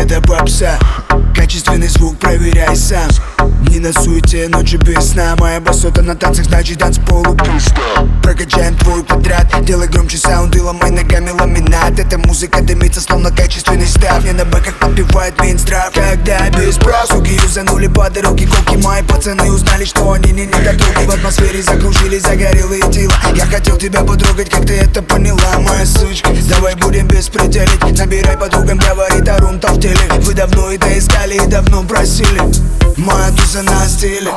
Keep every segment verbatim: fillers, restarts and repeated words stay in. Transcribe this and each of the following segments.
это попса. Качественный звук проверяй сам. Дни на суете, ночи без сна. Моя басота на танцах, значит танцполу пизда. Прокачаем твой квадрат, делай громче саунд и ломай ногами ламинат. Эта музыка дымится, словно качественный став. Мне на бэках подпевает Минздрав. Когда без прав, суки юзанули по дороге колки. Мои пацаны узнали, что они не недотроги. В атмосфере закружились загорелые тела. Я хотел тебя потрогать, как ты это поняла, моя сучка. Давай будем беспределить, набирай подругам, говорит Арунта в теле. Вы давно это искали и давно просили. Моя туса на стиле,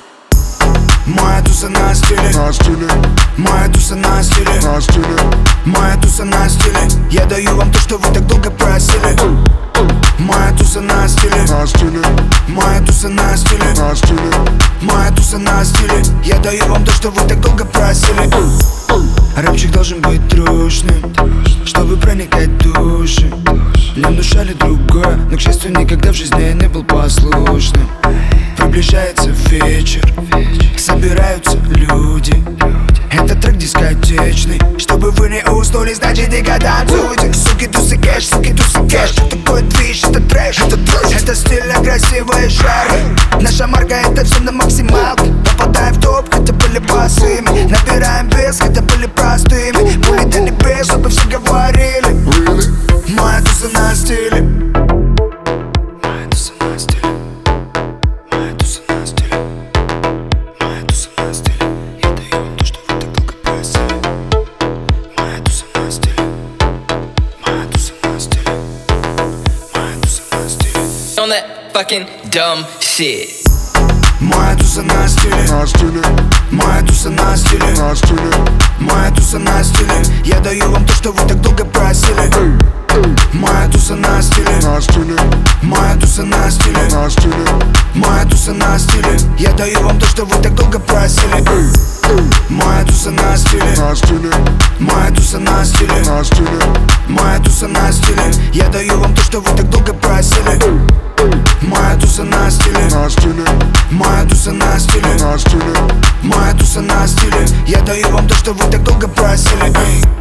моя туса на стиле, моя туса на стиле, моя туса на стиле. Я даю вам то, что вы так долго просили. Моя туса на стиле, моя туса на стиле, моя туса на стиле. Я даю вам то, что вы так долго просили. Рэпчик должен быть трушным, чтобы проникать в души. Лем душа ли другое, но, к счастью, никогда в жизни я не был послушным. Приближается вечер, собираются люди. Это трек дискотечный, чтобы вы не уснули, значит дико танцуйте. Суки, тусы, кэш, суки, тусы, кэш. Что такое движ, это трэш, это трэш. Это стильно, красиво и жарко. Наша марка, это все на максималке. Попадаем в топ, хотя были босыми. Набираем вес, хотя были простыми. Пули до небес, чтобы все говорили. Моя туса на стиле, моя туса на стиле, моя туса на стиле, моя туса на стиле. Я даю вам то, что вы так долго просили. Моя туса на стиле, моя туса на стиле, моя туса на стиле. On that fucking dumb shit. Моя туса на стиле, моя туса на стиле, моя туса на стиле. Я даю вам то, что вы так долго просили. Моя туса на стиле, моя туса на стиле, моя туса на стиле. Я даю вам то, что вы так долго просили. Моя туса на стиле, моя туса на стиле, моя туса на стиле. Я даю вам то, что вы так долго просили. Моя туса на стиле, моя туса на стиле, моя туса на стиле. Я даю вам то, что вы так долго просили.